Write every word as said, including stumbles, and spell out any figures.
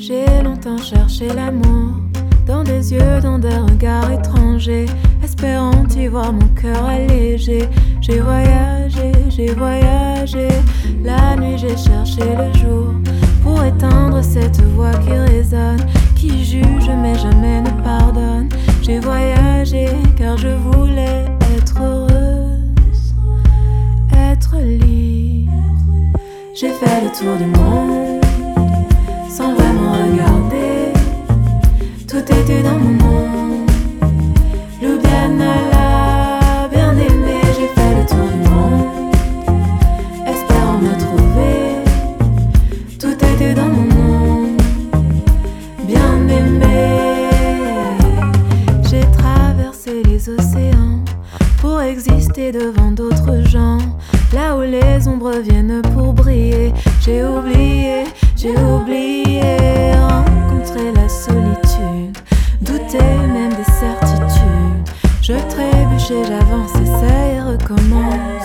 J'ai longtemps cherché l'amour dans des yeux, dans des regards étrangers, espérant y voir mon cœur allégé. J'ai voyagé, j'ai voyagé. La nuit j'ai cherché le jour pour éteindre cette voix qui résonne, qui juge mais jamais ne pardonne. J'ai voyagé car je voulais être heureuse, être libre. J'ai fait le tour du monde sans vraiment regarder. Tout était dans mon monde, Ljubljana, bien aimé. J'ai fait le tour du monde, espérant me trouver. Tout était dans mon monde, bien aimé. J'ai traversé les océans pour exister devant d'autres gens, là où les ombres viennent pour briller. J'ai oublié, j'ai oublié, rencontrer la solitude, douter même des certitudes. Je trébuchais, j'avance, essaye, recommence.